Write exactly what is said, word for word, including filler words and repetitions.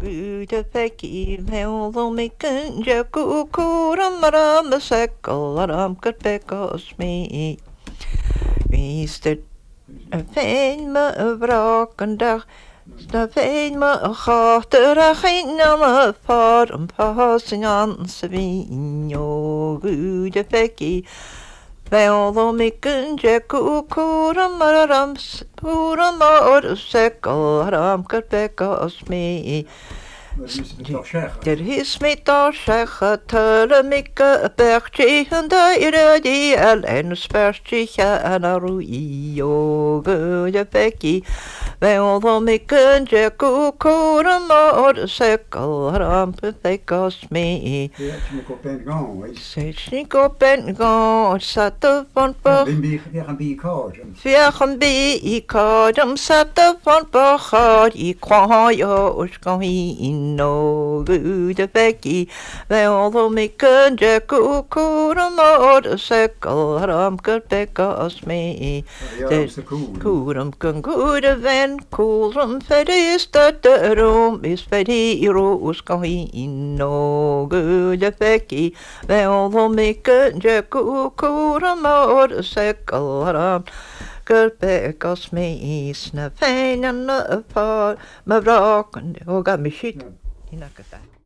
Gute feki meolum ikunja kukuram maram sekalaram katpekos me. Mister Fein me vrakendag. Na fein me gater a gina me far een passing aan svino. Gute feki meolum ikunja kukuram maram puram maram sekalaram katpekos me. Der is met daar zeggen, tellen mikke een bergje en de die alleen sperstje en een roeio, goede bekkie. Wij hadden mikke een jacko, koren maar de sekkel, rampen bekkas mee. Zet niet op en gaan, zetten van pach. Weer een bierkaart. Weer een bierkaart, zetten van pach. Ik kwam jou, kan in. No goede bekkie, wij hadden mikken de koekoeren maar de sekkel ramker bekkas mee. Koerum kan goede wen, koerum verder is dat de room is verder roos kan in. No goede bekkie, wij hadden mikken de koekoeren maar de sekkel ramker bekkas mee. Snap fijn en een paar, maar braken, hoe gaat mijn shit? Inakata.